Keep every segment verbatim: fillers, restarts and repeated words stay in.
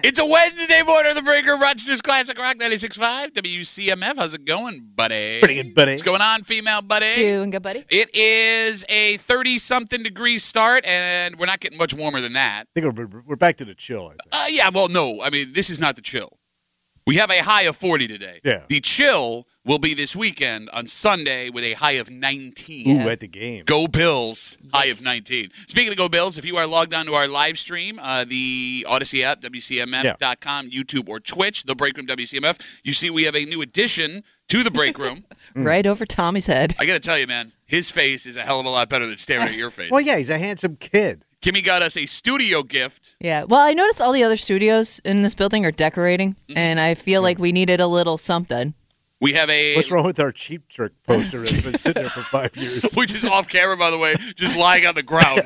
It's a Wednesday morning of the Breaker, Rochester's Classic Rock ninety-six point five, W C M F. How's it going, buddy? Pretty good, buddy. What's going on, female buddy? Doing good, buddy. It is a thirty-something degree start, and we're not getting much warmer than that. I think we're, we're back to the chill, I think. Uh, yeah, well, no. I mean, this is not the chill. We have a high of forty today. Yeah. The chill will be this weekend on Sunday with a high of nineteen. Ooh, at the game. Go Bills, high of nineteen. Speaking of Go Bills, if you are logged on to our live stream, uh, the Odyssey app, W C M F dot com, yeah. YouTube, or Twitch, The Break Room W C M F, you see we have a new addition to The Break Room. Right over Tommy's head. I got to tell you, man, his face is a hell of a lot better than staring at your face. Well, yeah, he's a handsome kid. Kimmy got us a studio gift. Yeah. Well, I noticed all the other studios in this building are decorating, Mm-hmm. and I feel like we needed a little something. We have a... What's wrong with our Cheap Trick poster that's been sitting there for five years? Which is off camera, by the way, just lying on the ground.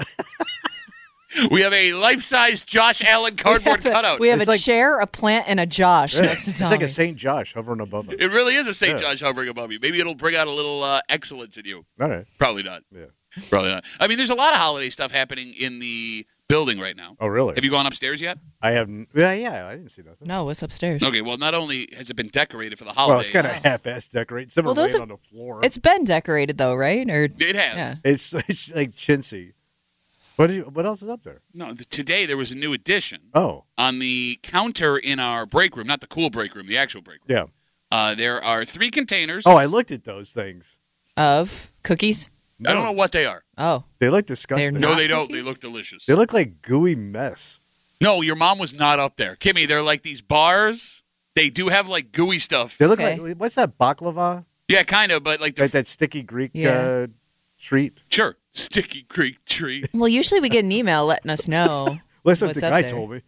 We have a life-size Josh Allen cardboard we have a, cutout. We have It's a like, chair, a plant, and a Josh yeah, next to it's Tommy. like a Saint Josh hovering above us. It really is a Saint Yeah. Josh hovering above you. Maybe it'll bring out a little uh, excellence in you. All right. Probably not. Yeah. Probably not. I mean, there's a lot of holiday stuff happening in the building right now. Oh, really? Have you gone upstairs yet? I haven't. Yeah, yeah, I didn't see nothing. No, what's upstairs? Okay, well, not only has it been decorated for the Well, holiday. it's kind of half-ass decorated. Some Well, are those laying have- on the floor. It's been decorated, though, right? Or It has. Yeah. It's, it's like chintzy. What, do you, what else is up there? No, th- today there was a new addition. Oh, On the counter in our break room, not the cool break room, the actual break room. yeah. Uh, there are three containers. Oh, I looked at those things. Of cookies? I don't know what they are. Oh. They look disgusting. They're No, Not they don't. cookies? They look delicious. They look like gooey mess. No, your mom was not up there. Kimmy, they're like these bars. They do have like gooey stuff. They look Okay. like, what's that, baklava? Yeah, kind of, but like the Like that sticky Greek Yeah. uh, treat? sure, Sticky Creek treat. Well, usually we get an email letting us know. Listen, what What's the up guy there? told me.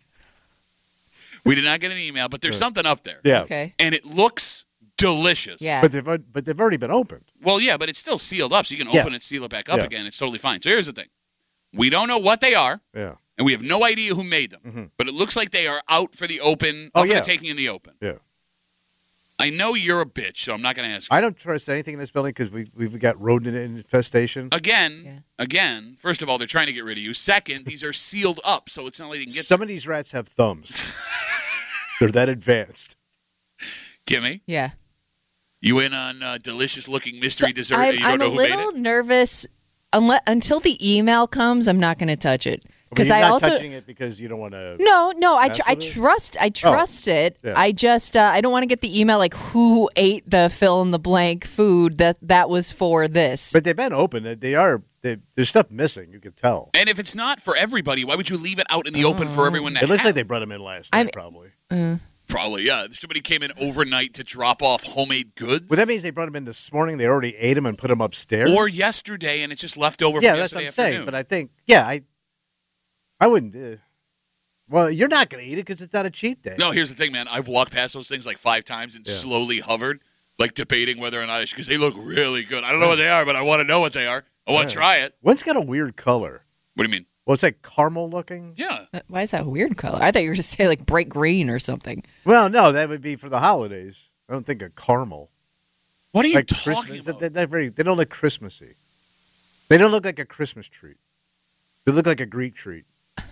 We did not get an email, but there's Yeah. something up there. Yeah. Okay. And it looks delicious. Yeah. But they've, but they've already been opened. Well, yeah, but it's still sealed up, so you can Yeah. open it, seal it back up Yeah. again. It's totally fine. So here's the thing. We don't know what they are, Yeah. and we have no idea who made them. Mhm. But it looks like they are out for the open, Oh, out for yeah. the taking in the open. Yeah. I know you're a bitch, so I'm not going to ask you. I don't trust anything in this building because we've, we've got rodent infestation. Again, Yeah. again, first of all, they're trying to get rid of you. Second, these are sealed up, so it's not like they can get Some of these rats have thumbs. They're that advanced. Kimmy, Yeah. you in on uh, delicious-looking mystery So dessert I'm, and you don't I'm know a who made little it? nervous unless, until the email comes. I'm not going to touch it Because because you're I not also touching it because you don't want to. no, no. I, mess tr- I with it? trust. I trust it. yeah. I just uh, I don't want to get the email like who ate the fill in the blank food that that was for this. But they've been open. They- They are. They, there's stuff missing. You can tell. And if it's not for everybody, why would you leave it out in the open for everyone to It looks have? like they brought them in last night, I'm- probably. Uh, Probably, yeah. Somebody came in overnight to drop off homemade goods. Well, that means they brought them in this morning. They already ate them and put them upstairs. Or yesterday, and it's just left over yeah, from that's what yesterday I'm afternoon. saying. But I think, yeah, I, I wouldn't. Uh, well, you're not going to eat it because it's not a cheat day. No, here's the thing, man. I've walked past those things like five times and Yeah. slowly hovered, like debating whether or not I should, because they look really good. I don't know what they are, but I want to know what they are. I want to Yeah. try it. One's got a weird color. What do you mean? Well, it's like caramel looking. Yeah. why is that a weird color? I thought you were going to say like bright green or something. Well, no, that would be for the holidays. I don't think a caramel. What are you Like talking Christmas. about? They're not very, they don't look Christmassy. They don't look like a Christmas treat. They look like a Greek treat.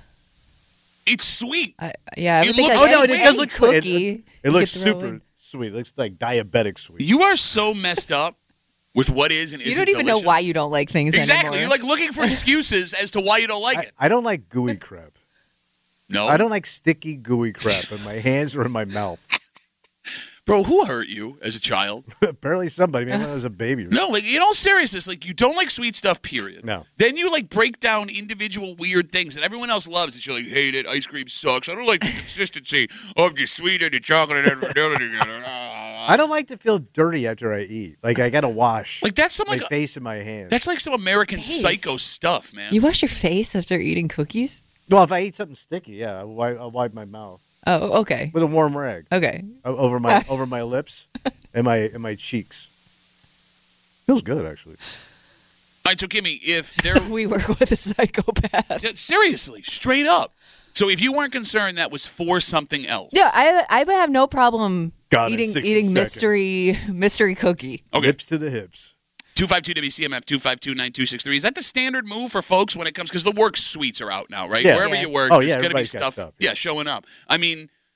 It's sweet. I, yeah, I It would think looks- like oh, no, it any does look sweet. It- cookie. It you looks could throw super in. sweet. It looks like diabetic sweet. You are so messed up with what is and You isn't don't even delicious. know why you don't like things Exactly. anymore. You're like looking for excuses as to why you don't like I, it. I don't like gooey crap. No. I don't like sticky gooey crap in my hands or in my mouth. Bro, who hurt you as a child? Apparently somebody, man, when I was a baby. No, like in all seriousness, like you don't like sweet stuff, period. No. Then you like break down individual weird things that everyone else loves that you're like, hate it, ice cream sucks. I don't like the consistency of the sweet and the chocolate and the I don't like to feel dirty after I eat. Like I gotta wash Like that's some my like face and my hands. that's like some American Face. Psycho stuff, man. You wash your face after eating cookies? well, if I eat something sticky, yeah, I'll wipe, I'll wipe my mouth Oh, okay. with a warm rag Okay. o- over my over my lips and my and my cheeks. Feels good actually. All right, so Kimmy, if there We work with a psychopath. Yeah, seriously, straight up. So if you weren't concerned that was for something else. Yeah, I I would have no problem Got it, eating sixty eating seconds. mystery mystery cookie. Okay. Lips to the hips. two five two W C M F, two five two, nine two six three. Is that the standard move for folks when it comes? Because the work suites are out now, right? Yeah. Wherever Yeah. you work, Oh, there's yeah, going to be everybody's got stuff, stuff, yeah. yeah. showing up. I mean,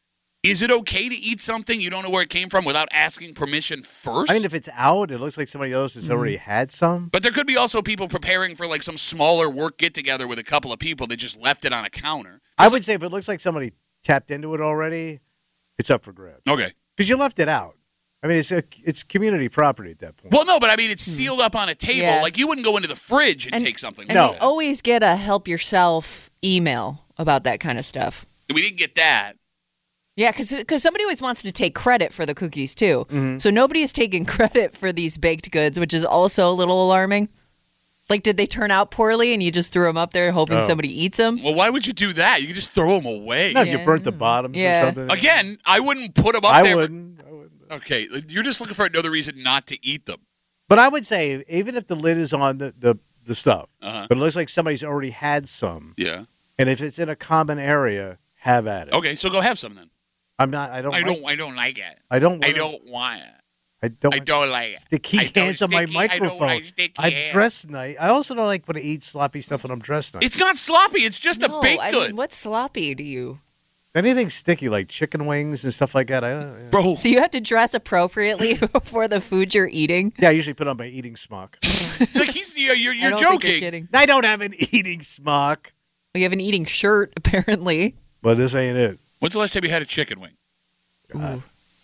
Is it okay to eat something you don't know where it came from without asking permission first? I mean, if it's out, it looks like somebody else has already had some. But there could be also people preparing for like some smaller work get-together with a couple of people that just left it on a counter. I would say if it looks like somebody tapped into it already, it's up for grabs. Okay. Because you left it out. I mean, it's a, it's community property at that point. Well, no, but I mean, it's sealed up on a table. Yeah. Like, you wouldn't go into the fridge and, And- take something. And No. we always get a help yourself email about that kind of stuff. We didn't get that. Yeah, because somebody always wants to take credit for the cookies, too. Mm-hmm. So nobody is taking credit for these baked goods, which is also a little alarming. Like, did they turn out poorly and you just threw them up there hoping Oh. somebody eats them? Well, why would you do that? You could just throw them away. No, if you Yeah. burnt the bottoms Yeah. or something. Again, I wouldn't put them up I there. wouldn't. I wouldn't. Okay, you're just looking for another reason not to eat them. But I would say, even if the lid is on the, the, the stuff, Uh-huh. but it looks like somebody's already had some, Yeah. and if it's in a common area, have at it. Okay, so go have some then. I'm not. I don't. I like- don't. I don't like it. I don't. I wanna- don't want it. I don't. I don't like it. Sticky I don't hands on my sticky- I don't microphone. like sticky I'm hands. dressed nice. I also don't like when I eat sloppy stuff when I'm dressed nice. It's not sloppy. It's just No, a baked I good, mean, what's sloppy to you? Anything sticky like chicken wings and stuff like that. I don't. Yeah. bro. So you have to dress appropriately for the food you're eating? Yeah, I usually put on my eating smock. Like he's you're you're, I you're don't think joking. you're kidding. I don't have an eating smock. We have an eating shirt, apparently. But this ain't it. When's the last time you had a chicken wing? God.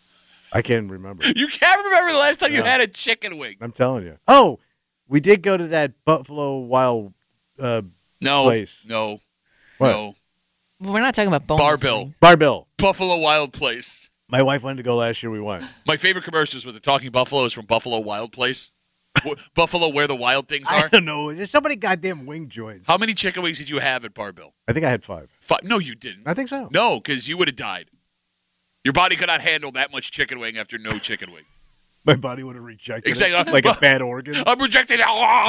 I can't remember. You can't remember the last time you No. had a chicken wing. I'm telling you. Oh, we did go to that Buffalo Wild uh, No, place. no, What? no. Well, we're not talking about bones. Bar Bill, Bar Bill. Buffalo Wild Place. My wife wanted to go last year. We went. My favorite commercials with the talking buffalo is from Buffalo Wild Place. W- Buffalo, where the wild things I are. don't know. There's so many goddamn wing joints. How many chicken wings did you have at Bar Bill? I think I had five. Five. No, you didn't. I think so. No, because you would have died. Your body could not handle that much chicken wing after no chicken wing. My body would have rejected Exactly. it like a bad organ. I'm rejecting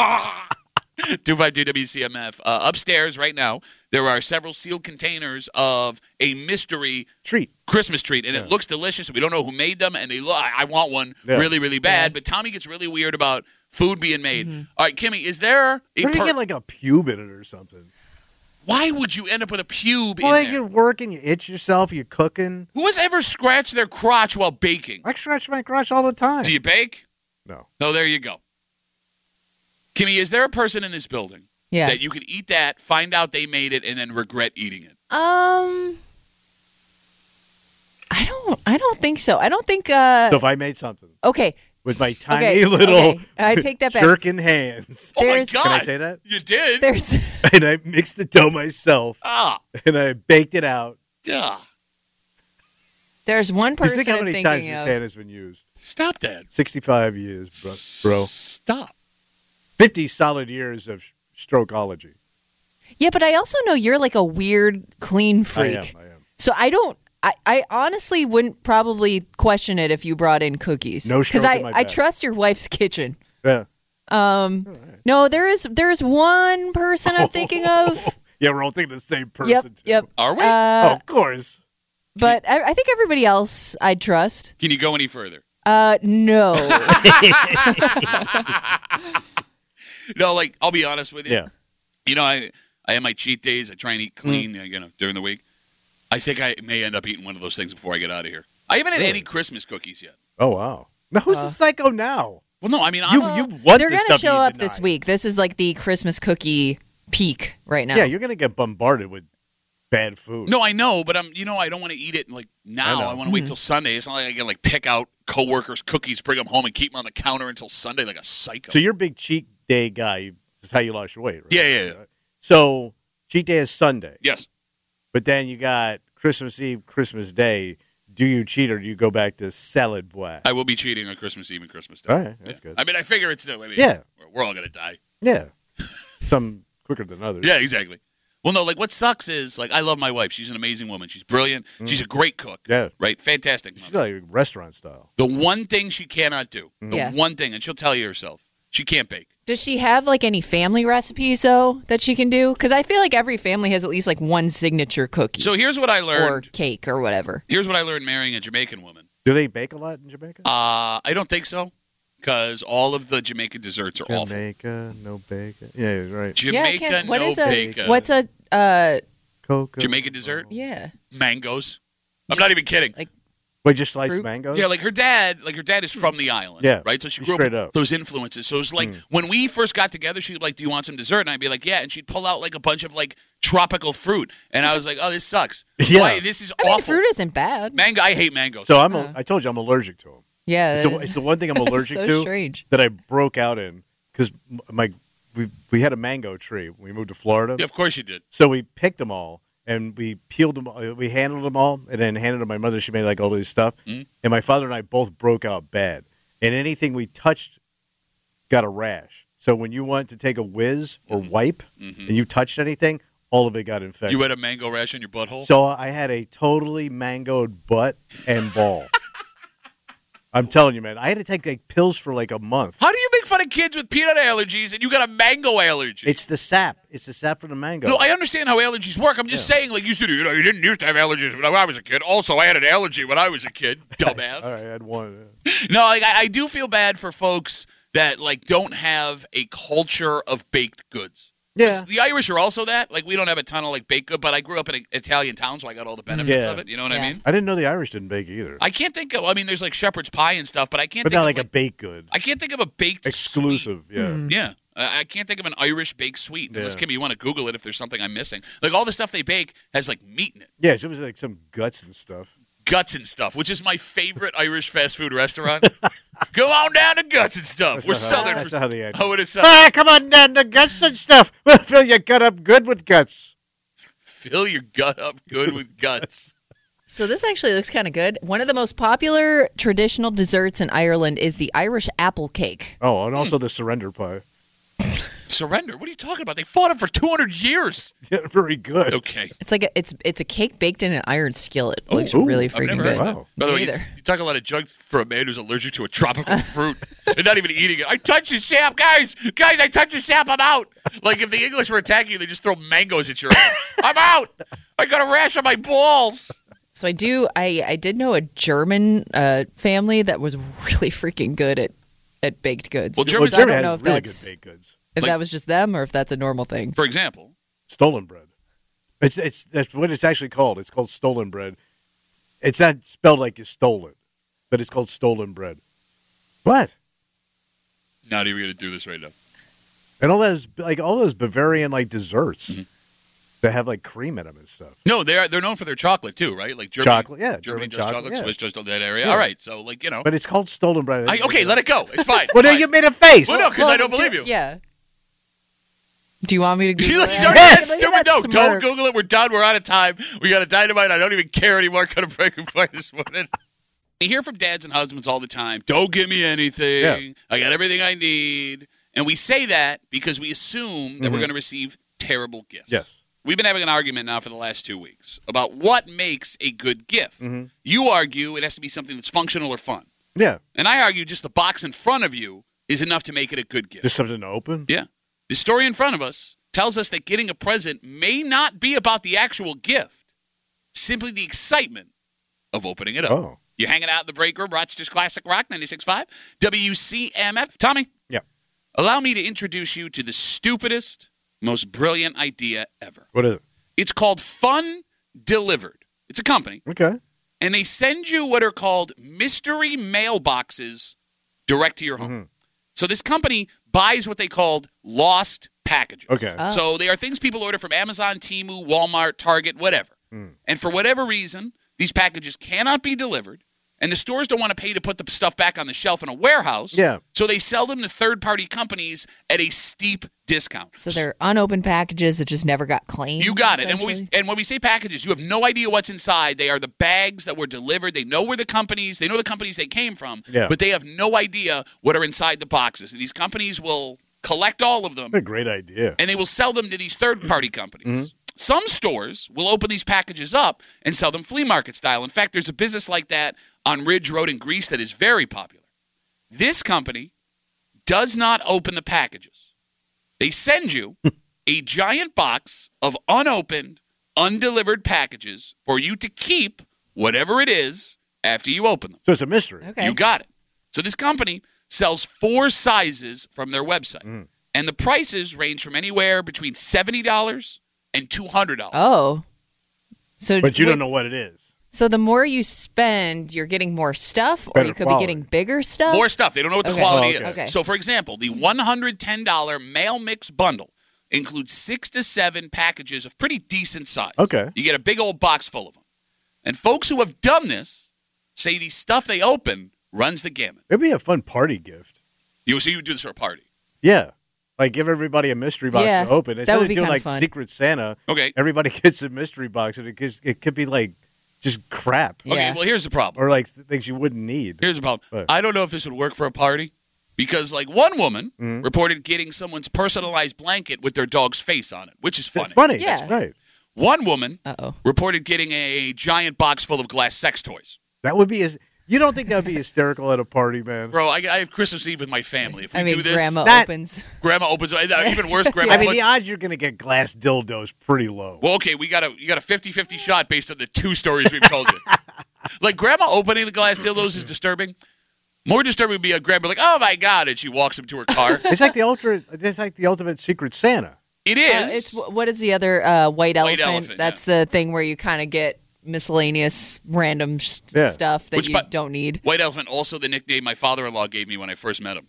it. two five two W C M F. Uh, upstairs right now, there are several sealed containers of a mystery Treat. Christmas treat, and Yeah. it looks delicious. We don't know who made them, and they look. I I want one Yeah. really, really bad. But Tommy gets really weird about food being made. Mm-hmm. All right, Kimmy, is there a What if you per- get like a pube in it or something? why would you end up with a pube Well, in like there? you're working, you itch yourself, you're cooking. Who has ever scratched their crotch while baking? I scratch my crotch all the time. Do you bake? No. No, there you go. Kimmy, is there a person in this building Yeah. that you could eat that, find out they made it, and then regret eating it? Um, I don't. I don't think so. I don't think. Uh, So if I made something okay. with my tiny Okay, little okay. I take that back. jerkin hands, Oh my There's- God! Can I say that? You did? There's. and I mixed the dough myself, Ah, and I baked it out. yeah. There's one Just person think how I'm many times thinking this of. hand has been used. Stop that, sixty-five years, bro. bro. Stop. fifty solid years of strokeology. Yeah, but I also know you're like a weird clean I freak. am, I am. So I don't. I, I honestly wouldn't probably question it if you brought in cookies. No stroke I in my I back. trust your wife's kitchen. Yeah. Um, no, there is there's one person I'm thinking of. Yeah, we're all thinking the same person. Yep, too. yep. Are we? Oh, Uh, of course. but I, I think everybody else I'd trust. Can you go any further? Uh, no. No, like I'll be honest with you. Yeah. You know, I I have my cheat days. I try and eat clean, uh, you know, during the week. I think I may end up eating one of those things before I get out of here. I haven't had Really? any Christmas cookies yet. Oh wow. Now who's Uh, the psycho now? Well, no, I mean, You I'm, you want They're the gonna stuff show you up deny. this week. This is like the Christmas cookie peak right now. Yeah, you're gonna get bombarded with bad food. no, I know, but I'm, you know, I don't want to eat it like now. I I, know. want to wait till Sunday. It's not like I can like pick out coworkers' cookies, bring them home, and keep them on the counter until Sunday like a psycho. So you're a big cheat day guy. This is how you lost your weight, right? Yeah, yeah, yeah. So cheat day is Sunday, yes. but then you got Christmas Eve, Christmas Day. Do you cheat or do you go back to salad boy? I will be cheating on Christmas Eve and Christmas Day. All right, that's Yeah. good. I mean, I figure it's no. I mean, Yeah. we're, we're all gonna die. Yeah, some quicker than others. Yeah, exactly. Well, no, like what sucks is like I love my wife. She's an amazing woman. She's brilliant. She's a great cook. Yeah. Right. Fantastic. She's mother. like restaurant style. The one thing she cannot do. The Yeah. one thing, and she'll tell you herself, she can't bake. Does she have like any family recipes though that she can do? Because I feel like every family has at least like one signature cookie So here's what I or learned. cake or whatever. Here's what I learned marrying a Jamaican woman. Do they bake a lot in Jamaica? Uh, I don't think so, because all of the Jamaican desserts are awful. Jamaica, no bacon. Yeah, you're right. Yeah, I Jamaica, can't- what no is a- bacon. What's a uh Coca. Jamaican dessert? yeah? Mangoes. I'm not even kidding. Like Wait, just sliced Fruit? mangoes? Yeah, like her dad, like her dad is from the island. Yeah. Right? So she grew Straight up with up. those influences. So it was like when we first got together, she'd be like, "Do you want some dessert?" And I'd be like, "Yeah." And she'd pull out like a bunch of like tropical fruit. And I was like, "Oh, this sucks. Yeah. Why, this is I mean, awful." fruit isn't bad. Mango, I hate mangoes. So I'm. Uh. A, I told you I'm allergic to them. Yeah, It's the, that it's is- the one thing I'm that is allergic so to strange. that I broke out in because my we we had a mango tree when we moved to Florida. Yeah, of course you did. So we picked them all and we peeled them. uh, We handled them all and then handed them to my mother. She made like all this stuff, Mhm. and my father and I both broke out bad. And anything we touched got a rash. So when you went to take a whiz or wipe Mhm. and you touched anything, all of it got infected. You had a mango rash on your butthole? So I had a totally mangoed butt and ball. I'm telling you, man. I had to take like pills for like a month. How do you make fun of kids with peanut allergies and you got a mango allergy? It's the sap. It's the sap from the mango. No, I understand how allergies work. I'm just saying, like you said, you know, you didn't used to have allergies when I was a kid. Also, I had an allergy when I was a kid. Dumbass. All right, I had one. yeah. No, like, I, I do feel bad for folks that like don't have a culture of baked goods. Yeah. The Irish are also that. Like we don't have a ton of like baked good, but I grew up in an Italian town, so I got all the benefits Yeah. of it. You know what I Yeah. mean? I didn't know the Irish didn't bake either. I can't think of. I mean, there's like shepherd's pie and stuff, but I can't. but think not of, like a baked good. I can't think of a baked Exclusive, sweet. yeah. Mm. Yeah, I I can't think of an Irish baked sweet. Unless Yeah. Kimmy, you want to Google it if there's something I'm missing. Like all the stuff they bake has like meat in it. Yeah, so it was like some guts and stuff. Guts and stuff, which is my favorite Irish fast food restaurant. Go on down to Guts and stuff. That's We're not how- southern. that's for, not how they act. how would it sound? Ah, come on down the guts and stuff. We'll fill your gut up good with guts. Fill your gut up good with guts. So this actually looks kind of good. One of the most popular traditional desserts in Ireland is the Irish apple cake. Oh, and also the surrender pie. Surrender? What are you talking about? They fought him for two hundred years. Yeah, very good. Okay. It's like a, it's it's a cake baked in an iron skillet. It looks Ooh, really I've freaking never good. heard that. Wow. By the way, Me you, either. you talk a lot of junk for a man who's allergic to a tropical fruit and not even eating it. I touched the sap, guys. Guys, I touched the sap. I'm out. Like if the English were attacking you, they just throw mangoes at your ass. I'm out. I got a rash on my balls. So I do. I I did know a German uh, family that was really freaking good at at baked goods. Well, So German- Well, I Germany don't know has if really that's good baked goods. if Like- that was just them or if that's a normal thing. For example, Stolen bread. It's it's that's what it's actually called. It's called stolen bread. It's not spelled like you stole it, but it's called stolen bread. What? not even going to do this right now. And all those like all those Bavarian like desserts Mm-hmm. that have like cream in them and stuff. No, they're they're known for their chocolate too, right? Like Germany, Chocolate, yeah, Germany German does chocolate, chocolate, yeah. Swiss does that area. Yeah. All right, so like you know, But it's called stolen bread. I, okay, let it go. It's fine. Well, then Fine. you made a face. Well, no, because I don't do- believe you. Yeah. Do you want me to He's Google already it? said Yes! Look at stupid. that No, don't smirk. Google it. We're done. We're out of time. We got a dynamite. I don't even care anymore. Going to break and fight this morning. You hear from dads and husbands all the time. Don't give me anything. Yeah. I got everything I need. And we say that because we assume that we're Mhm. going to receive terrible gifts. Yes. We've been having an argument now for the last two weeks about what makes a good gift. Mhm. You argue it has to be something that's functional or fun. Yeah. And I argue just the box in front of you is enough to make it a good gift. Just something to open. Yeah. The story in front of us tells us that getting a present may not be about the actual gift, simply the excitement of opening it up. Oh. You're hanging out in the break room, Rochester's Classic Rock, ninety-six point five, W C M F. Tommy? Yeah. Allow me to introduce you to the stupidest, most brilliant idea ever. What is it? It's called Fun Delivered. It's a company, Okay. and they send you what are called mystery mailboxes direct to your home. Mhm. So this company buys what they called lost packages. Okay. Oh. So they are things people order from Amazon, Temu, Walmart, Target, whatever. Mm. And for whatever reason, these packages cannot be delivered, and the stores don't want to pay to put the stuff back on the shelf in a warehouse. Yeah. So they sell them to third-party companies at a steep discount. So they're unopened packages that just never got claimed. You got it. And when we essentially? and when we say packages, you have no idea what's inside. They are the bags that were delivered. They know where the companies, they know the companies they came from, Yeah. but they have no idea what are inside the boxes. And these companies will collect all of them What a great idea. and they will sell them to these third-party companies. Mm-hmm. Some stores will open these packages up and sell them flea market style. In fact, there's a business like that on Ridge Road in Greece that is very popular. This company does not open the packages. They send you a giant box of unopened, undelivered packages for you to keep whatever it is after you open them. So it's a mystery. Okay. You got it. So this company sells four sizes from their website. Mm. And the prices range from anywhere between seventy dollars and two hundred dollars. Oh. So But you wait, don't know what it is. So the more you spend, you're getting more stuff, or Better you could quality. be getting bigger stuff. More stuff. They don't know what the Okay. quality Oh, okay. is. Okay. So, for example, the one hundred ten dollars mail mix bundle includes six to seven packages of pretty decent size. Okay. You get a big old box full of them. And folks who have done this say the stuff they open runs the gamut. It'd be a fun party gift. You see, you do this for a party. Yeah. Like, give everybody a mystery box Yeah, to open. that Instead would of be doing, kinda like, fun. Secret Santa, Okay. everybody gets a mystery box, and it could, it could be, like, just crap. Yeah. Okay, well, here's the problem. Or, like, things you wouldn't need. Here's the problem. What? I don't know if this would work for a party because, like, one woman Mhm. reported getting someone's personalized blanket with their dog's face on it, which is funny. It's funny. Yeah. That's right. One woman Uh-oh. reported getting a giant box full of glass sex toys. That would be as. You don't think that would be hysterical at a party, man? Bro, I, I have Christmas Eve with my family. If we I mean, do this, grandma That- opens. grandma opens. Even worse, grandma. I mean, put- the odds you're going to get glass dildos pretty low. well, okay, we got a you got a fifty-fifty shot based on the two stories we've told you. Like grandma opening the glass dildos is disturbing. More disturbing would be a grandma like, oh my god, and she walks him to her car. It's like the ultra. It's like the ultimate Secret Santa. It Uh, is. it's what is the other uh, white elephant? elephant, That's the thing where you kind of get miscellaneous random sh- Yeah. stuff that Which you bu- don't need. White Elephant, also the nickname my father-in-law gave me when I first met him.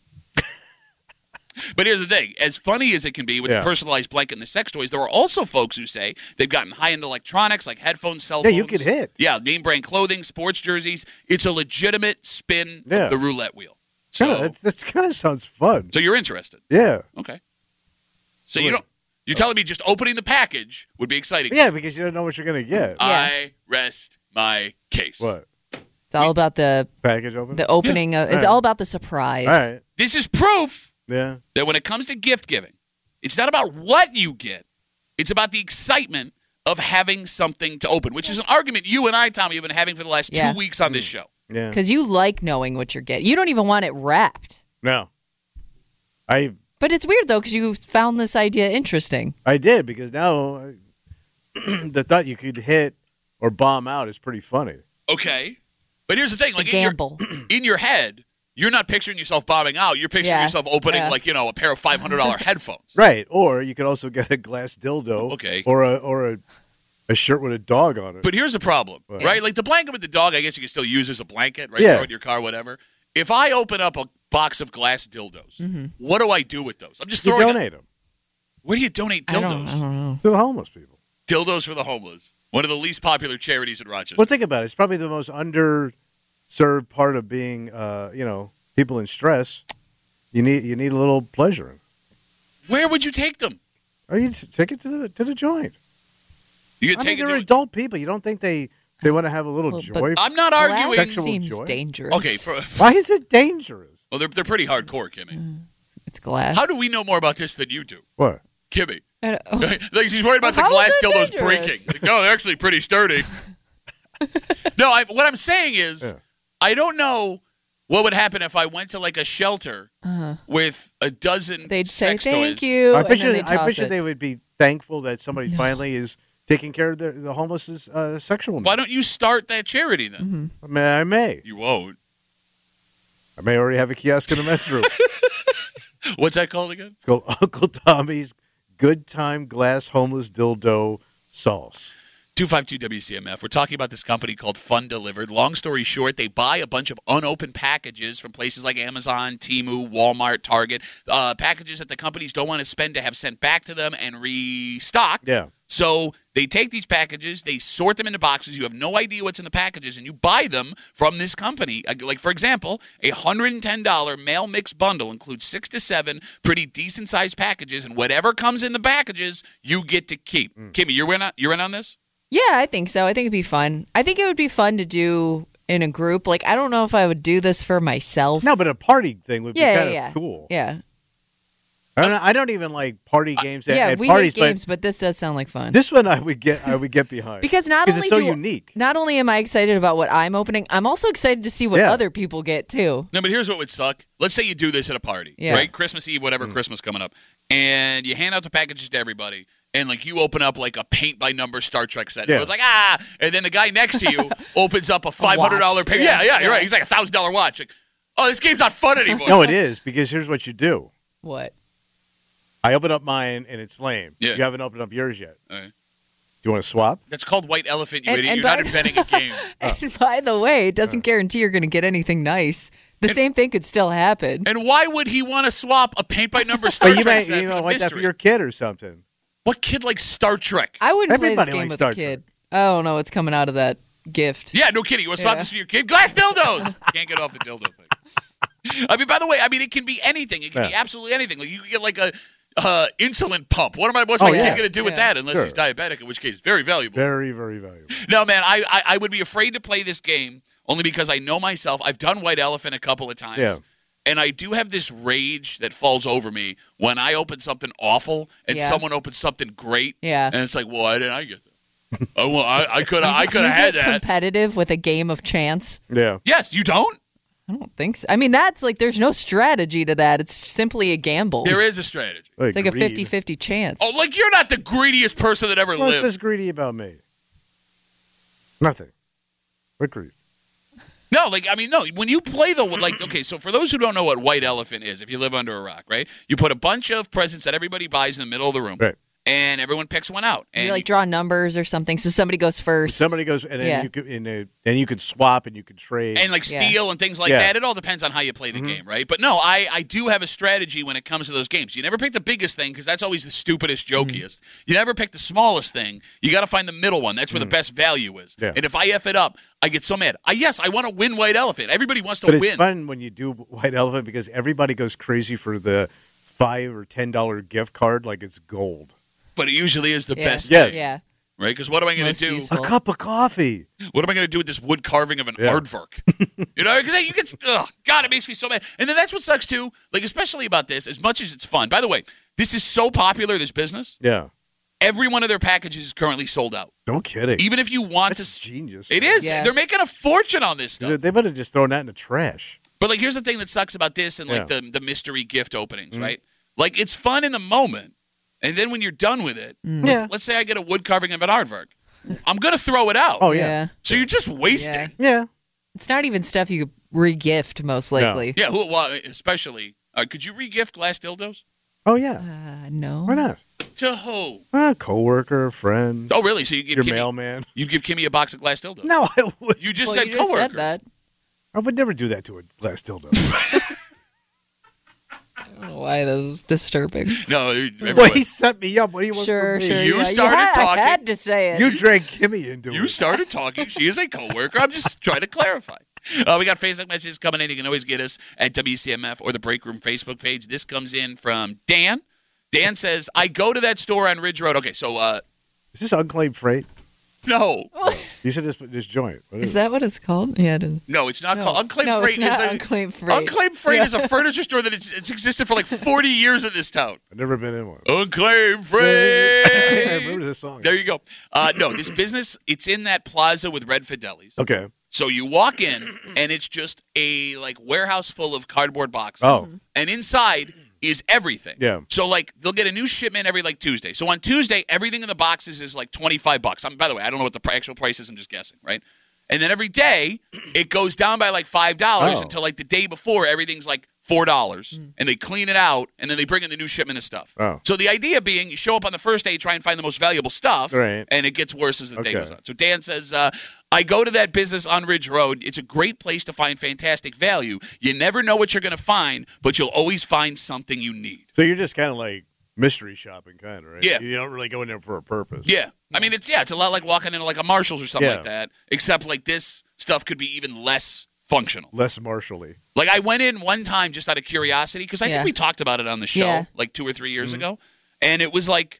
But here's the thing. As funny as it can be with Yeah. the personalized blanket and the sex toys, there are also folks who say they've gotten high-end electronics like headphones, cell Yeah, phones. you could hit. Yeah, name-brand clothing, sports jerseys. It's a legitimate spin Yeah. of the roulette wheel. So, Yeah, that's, that kind of sounds fun. so you're interested. Yeah. Okay. So you don't. You're telling me just opening the package would be exciting. Yeah, because you don't know what you're going to get. I rest my case. What? It's all about the Package open? the opening. Of, it's Alright. all about the surprise. All right. This is proof Yeah. that when it comes to gift giving, it's not about what you get. It's about the excitement of having something to open, which is an argument you and I, Tommy, have been having for the last Yeah. two weeks on this show. Yeah. Because you like knowing what you're getting. You don't even want it wrapped. No. I But it's weird though because you found this idea interesting. I did because now I- the thought you could hit or bomb out is pretty funny. Okay. But here's the thing. Like a in your, gamble. in your head, you're not picturing yourself bombing out. You're picturing Yeah. yourself opening, Yeah. like, you know, a pair of five hundred dollars headphones. Right. Or you could also get a glass dildo. Okay. Or a or a, a shirt with a dog on it. But here's the problem, What? right? Like the blanket with the dog, I guess you can still use as a blanket, right? Yeah. Throw it in your car, whatever. If I open up a box of glass dildos, Mm-hmm. what do I do with those? I'm just you throwing. donate them Where do you donate I don't, dildos? I don't know. to the homeless people. Dildos for the homeless. One of the least popular charities in Rochester. Well, think about it. It's probably the most underserved part of being, uh, you know, people in stress. You need you need a little pleasure. Where would you take them? Or you just take it to the to the joint. You I could mean, take it they're to. adult people. You don't think they they want to have a little Well, joy? but- I'm not Glass arguing. Sexual seems joy? dangerous. Okay, for, Why is it dangerous? well, they're they're pretty hardcore, Kimmy. It's glass. How do we know more about this than you do, What? Kimmy? I don't- Like she's worried about Well, the how glass is it dildos dangerous? breaking. Like, no, they're actually pretty sturdy. No, I, what I'm saying is, Yeah. I don't know what would happen if I went to like a shelter Uh-huh. with a dozen They'd say sex thank toys. you. I and bet then you. they'd I toss bet you it. they would be thankful that somebody finally is taking care of the the homeless's uh, sexual needs. Why don't you start that charity then? Mm-hmm. I mean, I may. You won't. I may already have a kiosk in the men's room. What's that called again? It's called Uncle Tommy's Good Time Glass Homeless Dildo Sauce. two five two W C M F. We're talking about this company called Fun Delivered. Long story short, they buy a bunch of unopened packages from places like Amazon, Temu, Walmart, Target, uh, packages that the companies don't want to spend to have sent back to them and restock. Yeah. So they take these packages, they sort them into boxes. You have no idea what's in the packages, and you buy them from this company. Like, for example, a one hundred ten dollars mail mix bundle includes six to seven pretty decent-sized packages, and whatever comes in the packages, you get to keep. Mm. Kimmy, you're in on, you're in on this? Yeah, I think so. I think it'd be fun. I think it would be fun to do in a group. Like, I don't know if I would do this for myself. No, but a party thing would Yeah, be kind yeah, of yeah. cool. Yeah. I don't, I don't even like party games at, yeah, at we parties, hate games, but, this does sound like fun. but this one I would get I would get behind Because not because only it's so do, unique. not only am I excited about what I'm opening, I'm also excited to see what Yeah. other people get too. No, but here's what would suck. Let's say you do this at a party, Yeah. right? Christmas Eve, whatever, Mm. Christmas coming up. And you hand out the packages to everybody. And, like, you open up, like, a paint-by-number Star Trek set. Yeah. It was like, ah! And then the guy next to you opens up a five hundred dollars watch. paint. Yeah, Yeah, yeah, you're yeah. right. He's like a one thousand dollars watch. Like, oh, this game's not fun anymore. No, it is because here's what you do. What? I open up mine and it's lame. Yeah. You haven't opened up yours yet. All right. you want to swap? That's called White Elephant, you And- idiot. and You're not by- inventing a game. And by the way, it doesn't guarantee you're going to get anything nice. The And- same thing could still happen. And why would he want to swap a paint by number Star But you Trek might, set you for know, the want that for mystery? your kid or something. What kid likes Star Trek? I wouldn't Everybody play this game likes with Star a kid. I don't know what's coming out of that gift. Yeah, no kidding. You want to swap Yeah. this for your kid? Glass dildos. Can't get off the dildo thing. I mean, by the way, I mean it can be anything. It can be Yeah. absolutely anything. Like you can get like a uh, insulin pump. What am I? What's Oh, my yeah. kid going to do with Yeah. that? Unless Sure. he's diabetic, in which case, very valuable. Very, very valuable. No, man, I, I I would be afraid to play this game only because I know myself. I've done White Elephant a couple of times. Yeah. And I do have this rage that falls over me when I open something awful and Yeah. someone opens something great. Yeah. And it's like, well, why didn't I get that? oh, well, I I could I could You have had get that. competitive with a game of chance. Yeah. Yes, you don't. I don't think so. I mean, that's like, there's no strategy to that. It's simply a gamble. There is a strategy. It's like a greed. fifty-fifty chance. Oh, like you're not the greediest person that ever What's lived. this greedy about me? Nothing. What greed? No, like I mean, no. When you play the like, okay. So for those who don't know what White Elephant is, if you live under a rock, right? You put a bunch of presents that everybody buys in the middle of the room, Right. and everyone picks one out. And You like draw numbers or something, so somebody goes first. Somebody goes, and then Yeah. you could, and, uh, then you could swap and you could trade. and like Yeah. steal and things like Yeah. that. It all depends on how you play the game, right? But no, I, I do have a strategy when it comes to those games. You never pick the biggest thing because that's always the stupidest, jokiest. You never pick the smallest thing. You got to find the middle one. That's where the best value is. Yeah. And if I F it up, I get so mad. I, yes, I want to win White Elephant. Everybody wants to but it's win. fun when you do White Elephant because everybody goes crazy for the five or ten dollar gift card like it's gold. But it usually is the yeah. best Yes. thing, Yeah. right? Because what am I going Most to do? useful. A cup of coffee. What am I going to do with this wood carving of an Yeah. aardvark? You know, because you get, oh, God, it makes me so mad. And then that's what sucks too. Like, especially about this, as much as it's fun. By the way, this is so popular, this business. Yeah. Every one of their packages is currently sold out. No kidding. Even if you want That's to, genius. it is. Yeah. They're making a fortune on this stuff. They better just throw that in the trash. But like, here's the thing that sucks about this and like Yeah. the the mystery gift openings, right? Like, it's fun in the moment, and then when you're done with it, Yeah. let's say I get a wood carving of an aardvark, I'm gonna throw it out. Oh yeah. So you're just wasting. Yeah. Yeah. It's not even stuff you could re-gift, most likely. Yeah. Who? Well, especially. Uh, could you re-gift glass dildos Oh yeah. Uh, no. Why not? to who? A coworker, friend, Oh, really? So you give your Kimmy, mailman. you give Kimmy a box of glass dildos? No, I would. You just Well, said you just coworker. said that. I would never do that to a glass dildo. I don't know why that was disturbing. No, well, everybody- he set me up. What do you want Sure, from me? sure. You yeah. started had, talking. I had to say it. You drank Kimmy into You it. started talking. She is a coworker. I'm just trying to clarify. Uh, we got Facebook messages coming in. You can always get us at W C M F or the Break Room Facebook page. This comes in from Dan. Dan says, I go to that store on Ridge Road. Okay, so, uh, Is this unclaimed freight? no. You said this this joint. What Is is, that what it's called? Yeah, it is. No, it's not No. called. Unclaimed no, Freight it's not is a. unclaimed freight. Unclaimed Freight Yeah. is a furniture store that it's, it's existed for like forty years in this town. it? I've never been in one. Unclaimed I Freight. remember this song. There you go. Uh, no, this business, it's in that plaza with Red Fidelis. Okay. So you walk in, and it's just a like warehouse full of cardboard boxes. Oh. And inside is everything. Yeah. So like they'll get a new shipment every like Tuesday. So on Tuesday, everything in the boxes is like twenty-five bucks. I'm, by the way, I don't know what the pr- actual price is. I'm just guessing, right? And then every day it goes down by like five dollars Oh. until like the day before everything's like four dollars, and they clean it out, and then they bring in the new shipment of stuff. Oh. So the idea being, you show up on the first day, try and find the most valuable stuff, Right. and it gets worse as the day Okay. goes on. So Dan says, uh, I go to that business on Ridge Road. It's a great place to find fantastic value. You never know what you're going to find, but you'll always find something you need. So you're just kind of like mystery shopping, kind of, right? Yeah. You don't really go in there for a purpose. Yeah. I mean, it's yeah, it's a lot like walking into like a Marshall's or something Yeah. like that, except like this stuff could be even less functional. Less martially. Like I went in one time just out of curiosity because I Yeah. think we talked about it on the show Yeah. like two or three years ago, and it was like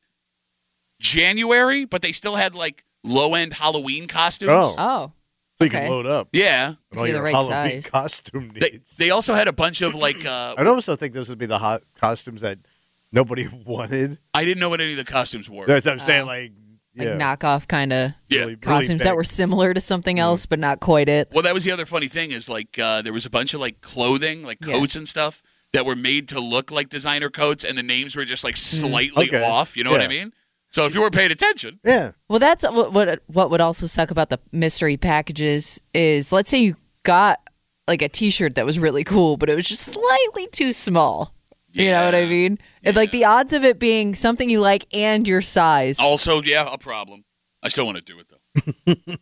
January, but they still had like low end Halloween costumes. Oh. Oh. So you Okay. can load up Yeah. on all If you're the your right Halloween size. costume They, needs. they also had a bunch of like uh, I'd also think those would be the hot costumes that nobody wanted. I didn't know what any of the costumes were. That's what I'm saying. Oh. Like, Like yeah. knockoff kind of Yeah. Really- really costumes that big. were similar to something else, but not quite it. Well, that was the other funny thing is like uh, there was a bunch of like clothing, like Yeah. coats and stuff that were made to look like designer coats, and the names were just like slightly Okay. off. You know what I Yeah. mean? So if you weren't paying attention, Yeah. Well, that's what, what what would also suck about the mystery packages is, let's say you got like a T-shirt that was really cool, but it was just slightly too small. You know what I Yeah. mean? And like the odds of it being something you like and your size. also yeah, a problem. I still want to do it, though.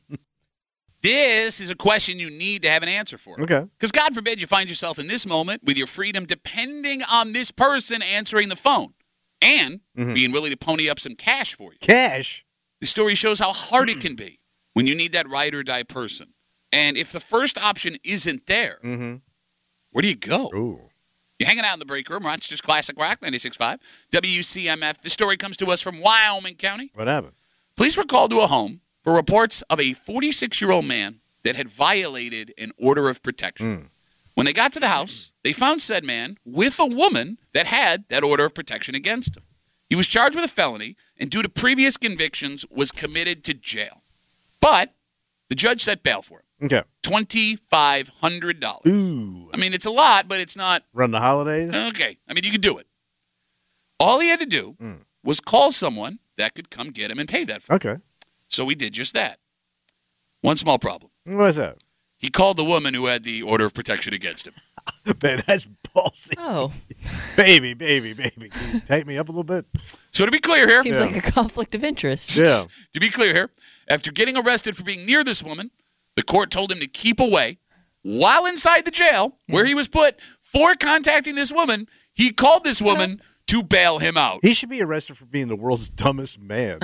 This is a question you need to have an answer for. Okay. Because God forbid you find yourself in this moment with your freedom depending on this person answering the phone and Mhm. being willing to pony up some cash for you. Cash. The story shows how hard it can be when you need that ride or die person. And if the first option isn't there, Mm-hmm. where do you go? Ooh. You're hanging out in the break room, Rochester's Classic Rock, ninety-six point five, W C M F. This story comes to us from Wyoming County. What happened? Police were called to a home for reports of a forty-six-year-old man that had violated an order of protection. Mm. When they got to the house, they found said man with a woman that had that order of protection against him. He was charged with a felony and due to previous convictions was committed to jail. But the judge set bail for him. Okay. twenty-five hundred dollars. Ooh. I mean, it's a lot, but it's not Run the holidays? okay. I mean, you could do it. All he had to do Mm. was call someone that could come get him and pay that for him. Okay. So he did just that. One small problem. What's that? He called the woman who had the order of protection against him. Man, that's ballsy. Oh, Baby, baby, baby. Can you tighten me up a little bit? So to be clear here, seems Yeah. like a conflict of interest. Yeah. to be clear here, after getting arrested for being near this woman, the court told him to keep away. While inside the jail, where he was put for contacting this woman, he called this woman to bail him out. He should be arrested for being the world's dumbest man.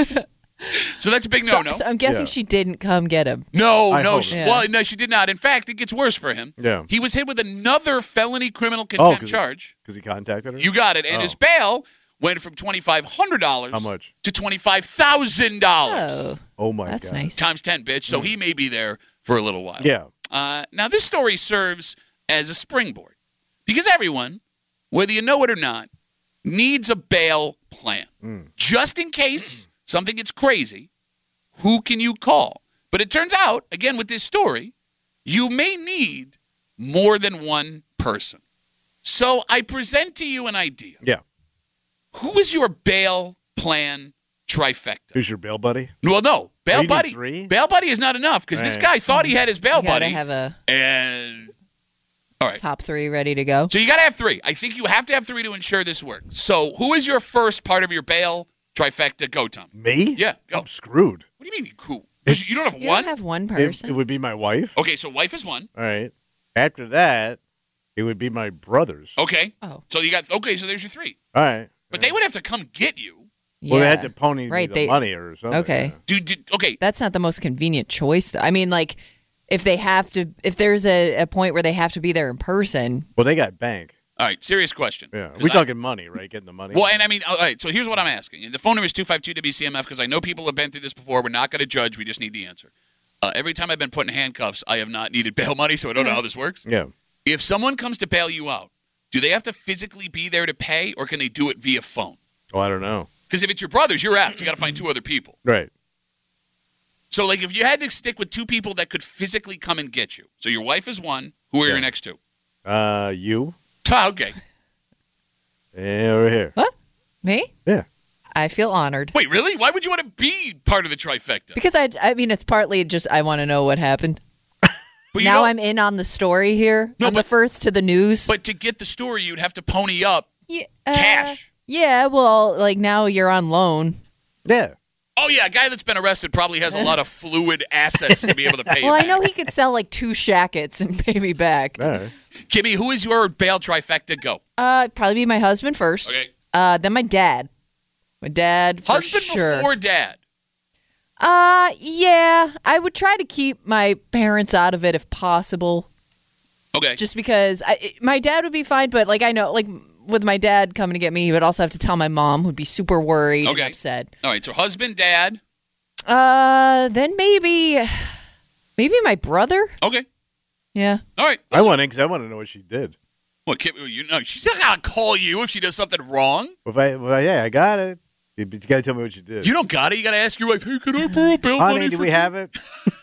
So that's a big So, no-no. so I'm guessing Yeah. she didn't come get him. No, I no. hope She, not. Well, no, she did not. In fact, it gets worse for him. Yeah. He was hit with another felony criminal contempt 'cause- charge. Because he contacted her? You got it. And Oh. his bail went from twenty-five hundred dollars How much? to twenty-five thousand dollars. Oh, Oh, my that's God. nice. Times ten, bitch. So he may be there for a little while. Yeah. Uh, now, this story serves as a springboard because everyone, whether you know it or not, needs a bail plan. Mm. Just in case something gets crazy, who can you call? But it turns out, again, with this story, you may need more than one person. So I present to you an idea. Yeah. Who is your bail plan trifecta? Who's your bail buddy? Well, no. Bail you need buddy. three? Bail buddy is not enough because this Right. guy thought he had his bail You gotta buddy. have a and all right. top three ready to go. So you got to have three. I think you have to have three to ensure this works. So who is your first part of your bail trifecta? Go, Tom. Me? Yeah, go. I'm screwed. What do you mean, who? It's- You don't have You one? don't have one It, person. it would be my wife. Okay, so wife is one. All right. After that, it would be my brothers. Okay. Oh. So you got, okay, so there's your three. All right. But they would have to come get you. yeah. Well, they had to pony me Right, the they- money or something. Okay. Dude, dude, okay. That's not the most convenient choice. Though. I mean, like, if they have to, if there's a, a point where they have to be there in person. Well, they got bank. All right, serious question. Yeah. 'Cause We're I- talking money, right? Getting the money. Well, and I mean, all right, so here's what I'm asking. The phone number is two five two W C M F because I know people have been through this before. We're not going to judge. We just need the answer. Uh, every time I've been put in handcuffs, I have not needed bail money, so I don't know how this works. yeah. If someone comes to bail you out, do they have to physically be there to pay, or can they do it via phone? Oh, I don't know. Because if it's your brothers, you're effed. You got to find two other people. Right. So, like, if you had to stick with two people that could physically come and get you, so your wife is one, who are Yeah. your next two? Uh, you? Ah, okay. Yeah, over here. What? Me? Yeah. I feel honored Wait, really? Why would you want to be part of the trifecta? because I. I mean, it's partly just I want to know what happened. But you Now don't- I'm in on the story here. No, I'm but- the first to the news. But to get the story, you'd have to pony up yeah, uh, cash. Yeah. Well, like now you're on loan. Yeah. Oh, yeah, a guy that's been arrested probably has a lot of fluid assets to be able to pay Well, you I know back. he could sell like two shackets and pay me back. All right. Kimmy, who is your bail trifecta? Go. Uh, probably be my husband first. Okay. Uh, then my dad. My dad for Husband sure. before dad. Uh, yeah. I would try to keep my parents out of it if possible, Okay. just because I, it- my dad would be fine. But like I know, like with my dad coming to get me, he would also have to tell my mom, who'd be super worried Okay. and upset. All right, so husband, dad. Uh, then maybe, maybe my brother. Okay. Yeah. All right. I want to because I want to know what she did. Well, Kimmy, you know, she's not going to call you if she does something wrong. If I, if I yeah, I got it. You, you got to tell me what you did. You don't got it. You got to ask your wife, hey, can I borrow bail money Honey, do for we you? have it?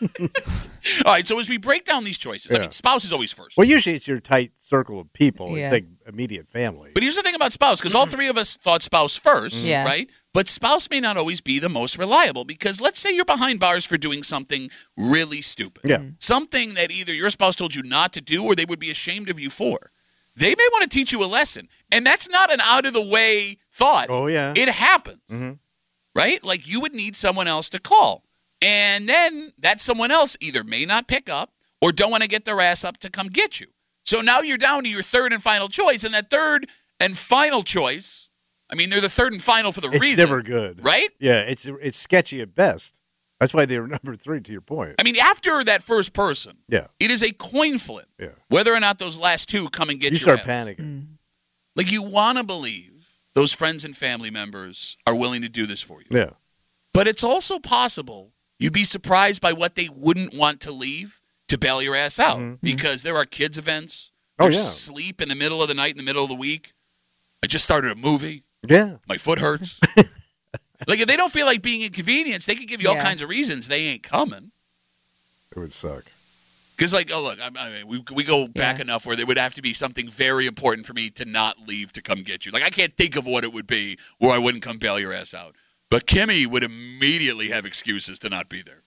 All right, so as we break down these choices, I Yeah. mean, spouse is always first. Well, usually it's your tight circle of people. Yeah. It's like immediate family. But here's the thing about spouse, because all three of us thought spouse first, Yeah. right? But spouse may not always be the most reliable because let's say you're behind bars for doing something really stupid. Yeah. Something that either your spouse told you not to do or they would be ashamed of you for. They may want to teach you a lesson. And that's not an out of the way thought. Oh, yeah. It happens. Mhm. right? Like you would need someone else to call. And then that someone else either may not pick up or don't want to get their ass up to come get you. So now you're down to your third and final choice. And that third and final choice, I mean, they're the third and final for the it's reason. It's never good. Right? Yeah, it's it's sketchy at best. That's why they were number three, to your point. I mean, after that first person, yeah, it is a coin flip yeah. whether or not those last two come and get you. You start ass. panicking. Mm. Like you want to believe those friends and family members are willing to do this for you. Yeah. But it's also possible you'd be surprised by what they wouldn't want to leave to bail your ass out Mm-hmm. because there are kids events. Oh, There's yeah. sleep in the middle of the night, in the middle of the week. I just started a movie. Yeah. My foot hurts. Like, if they don't feel like being inconvenienced, they could give you all Yeah. kinds of reasons they ain't coming. It would suck. Because, like, oh, look, I, I mean, we, we go back Yeah. enough where there would have to be something very important for me to not leave to come get you. Like, I can't think of what it would be where I wouldn't come bail your ass out. But Kimmy would immediately have excuses to not be there.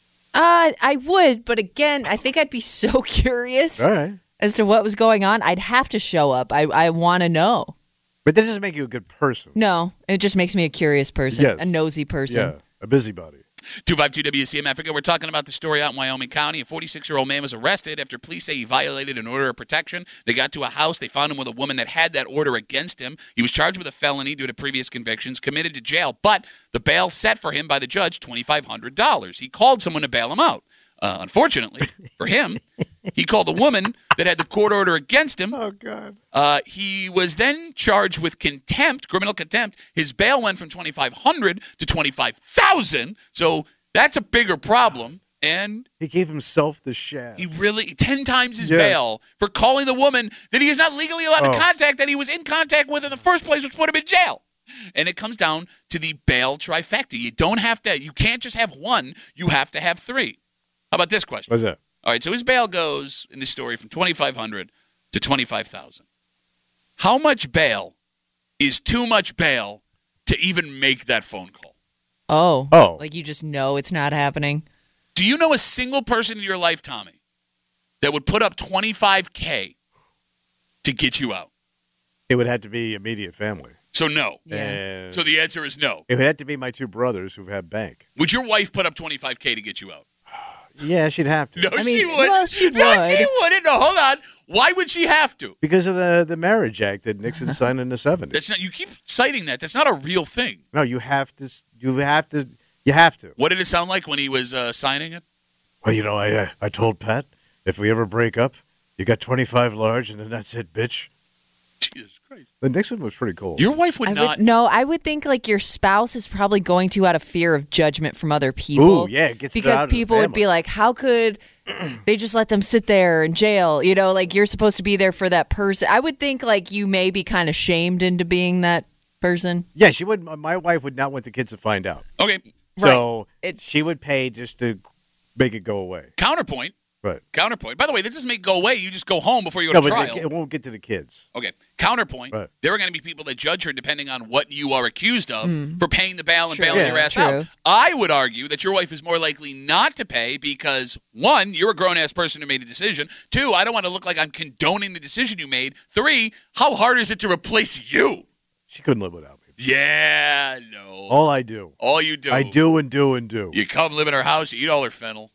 Uh, I would, but again, I think I'd be so curious All right. as to what was going on. I'd have to show up. I, I want to know. But that doesn't make you a good person. No, it just makes me a curious person, Yes. a nosy person. Yeah, a busybody. two five two W C M Africa. We're talking about the story out in Wyoming County. A forty-six-year-old man was arrested after police say he violated an order of protection. They got to a house. They found him with a woman that had that order against him. He was charged with a felony due to previous convictions, committed to jail, but the bail set for him by the judge, twenty-five hundred dollars. He called someone to bail him out. Uh, unfortunately for him, he called the woman that had the court order against him. Oh, God. Uh, he was then charged with contempt, criminal contempt. His bail went from twenty-five hundred dollars to twenty-five thousand dollars. So that's a bigger problem. And He gave himself the shaft. he really, ten times his Yes. bail for calling the woman that he is not legally allowed Oh. to contact, that he was in contact with in the first place, which put him in jail. And it comes down to the bail trifecta. You don't have to, you can't just have one, you have to have three. How about this question? What's that? All right, so his bail goes in this story from twenty-five hundred dollars to twenty-five thousand dollars. How much bail is too much bail to even make that phone call? Oh. Oh. Like you just know it's not happening. Do you know a single person in your life, Tommy, that would put up twenty-five K to get you out? It would have to be immediate family. So no. Yeah. And So the answer is no. it would have to be my two brothers who have bank. Would your wife put up twenty-five K to get you out? Yeah, she'd have to. No, I mean, she would. well, she No, would. she wouldn't. No, hold on. Why would she have to? Because of the, the Marriage Act that Nixon signed in the seventies. That's not. You keep citing that. That's not a real thing. No, you have to. You have to. You have to. What did it sound like when he was uh, signing it? Well, you know, I uh, I told Pat, if we ever break up, you got twenty-five large, and then that's it, bitch. Jesus Christ. The Nixon was pretty cool. Your wife would I not. would, no, I would think like your spouse is probably going to out of fear of judgment from other people. Ooh, yeah, it gets it because out of the people would family. be like, "How could they just let them sit there in jail?" You know, like you're supposed to be there for that person. I would think like you may be kind of shamed into being that person. Yeah, she would. My wife would not want the kids to find out, Okay. so It's- she would pay just to make it go away. Counterpoint. Right. Counterpoint. By the way, that doesn't make go away. You just go home before you go No, to but trial. it, it won't get to the kids. Okay. Counterpoint. Right. There are going to be people that judge her depending on what you are accused of for paying the bail and True. bailing Yeah, your ass true. out. I would argue that your wife is more likely not to pay because, one, you're a grown-ass person who made a decision. Two, I don't want to look like I'm condoning the decision you made. Three, how hard is it to replace you? She couldn't live without me. Yeah, no. All I do, All you do. I do and do and do. You come live in her house, you eat all her fennel.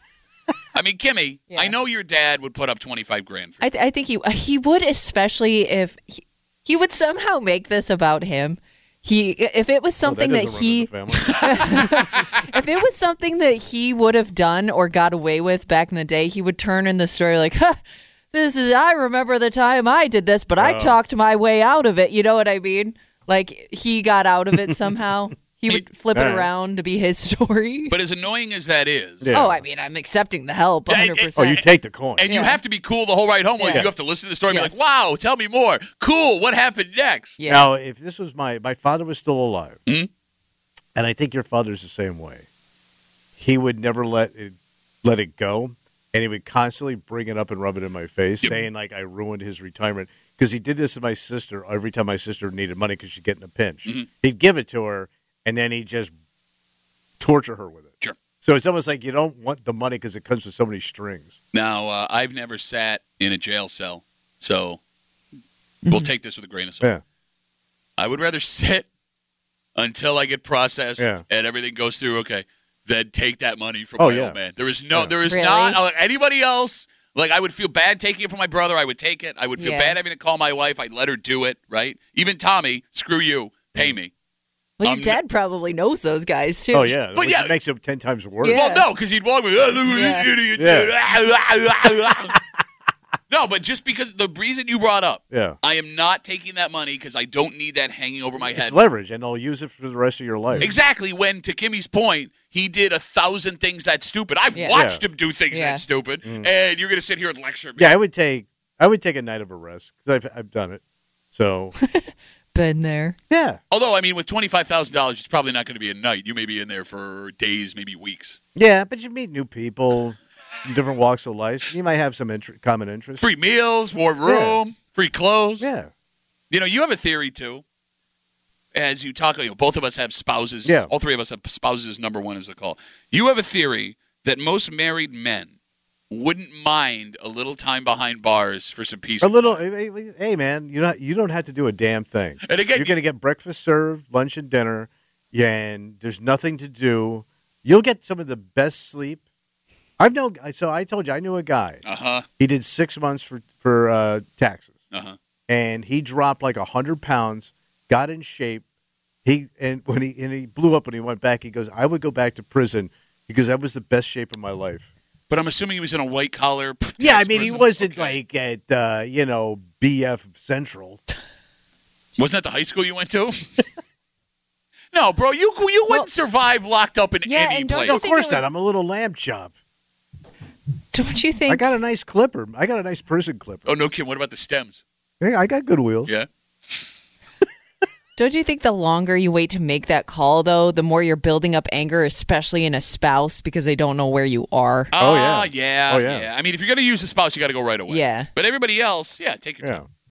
I mean, Kimmy, Yeah. I know your dad would put up twenty-five grand for you. I, th- I think he he would, especially if he, he would somehow make this about him. He if it was Well, something that that, doesn't run in he the family. if it was something that he would have done or got away with back in the day, he would turn in the story like, huh, this is I remember the time I did this, but I Oh. talked my way out of it. You know what I mean? Like he got out of it somehow. He would flip it All right. around to be his story. But as annoying as that is, Yeah. Oh, I mean, I'm accepting the help, Yeah, one it- hundred Oh, percent. you take the coin. and you Yeah. have to be cool the whole ride home. Like Yeah. you have to listen to the story and Yes. be like, wow, tell me more. Cool, what happened next? Yeah. Now, if this was my my father was still alive, Mhm. and I think your father's the same way, he would never let it let it go, and he would constantly bring it up and rub it in my face, Yep. saying like I ruined his retirement because he did this to my sister every time my sister needed money because she'd get in a pinch. Mhm. He'd give it to her, and then he'd just torture her with it. Sure. So it's almost like you don't want the money because it comes with so many strings. Now, uh, I've never sat in a jail cell, so we'll take this with a grain of salt. Yeah. I would rather sit until I get processed Yeah. and everything goes through. Okay, then take that money from Oh, my yeah. old man. There is no, Yeah. there is Really? not uh, anybody else. Like, I would feel bad taking it from my brother. I would take it. I would feel Yeah. bad having to call my wife. I'd let her do it, right? Even Tommy, screw you, pay me. Well, Um, your dad probably knows those guys too. Oh yeah, But which yeah. makes it ten times worse. Yeah. Well, no, because he'd walk with, oh, look what Yeah. this idiot Yeah. did. No, but just because the reason you brought up, Yeah. I am not taking that money because I don't need that hanging over my head. It's leverage, and they'll use it for the rest of your life. Exactly. When, to Kimmy's point, he did a thousand things that stupid. I've Yeah. watched him do things Yeah. that stupid, and you're going to sit here and lecture me. Yeah, I would take I would take a night of a rest because I've I've done it. So Been there. yeah, Although, I mean, with twenty-five thousand dollars, it's probably not going to be a night. You may be in there for days, maybe weeks. yeah, but you meet new people, in different walks of life. You might have some inter- common interests. Free meals, more room, free clothes. Yeah, You know, you have a theory, too. As you talk, you know, both of us have spouses. Yeah. All three of us have spouses is number one is the call. You have a theory that most married men wouldn't mind a little time behind bars for some peace. a of little. mind. Hey, hey, man, you not you don't have to do a damn thing. And again, You're going to get breakfast served, lunch and dinner, yeah, and there's nothing to do. You'll get some of the best sleep. I've known. So I told you I knew a guy. Uh-huh. He did six months for for uh, taxes, Uh-huh. and he dropped like a hundred pounds, got in shape. He and when he and he blew up when he went back. He goes, "I would go back to prison because that was the best shape of my life." But I'm assuming he was in a white collar. Yeah, I tax mean, he prison. wasn't Okay. like at uh, you know B F Central. Wasn't that the high school you went to? No, bro, you you wouldn't survive locked up in Yeah, any and don't place. No, you of think course it would- not. I'm a little lamb chop. Don't you I think? got a nice clipper. I got a nice prison clipper. Oh no, Kim. What about the stems? Yeah, I got good wheels. Yeah. Don't you think the longer you wait to make that call, though, the more you're building up anger, especially in a spouse because they don't know where you are? Oh, Ah, yeah. yeah. Oh, yeah. I mean, if you're gonna use a spouse, you got to go right away. Yeah. But everybody else, yeah, take your Yeah. time.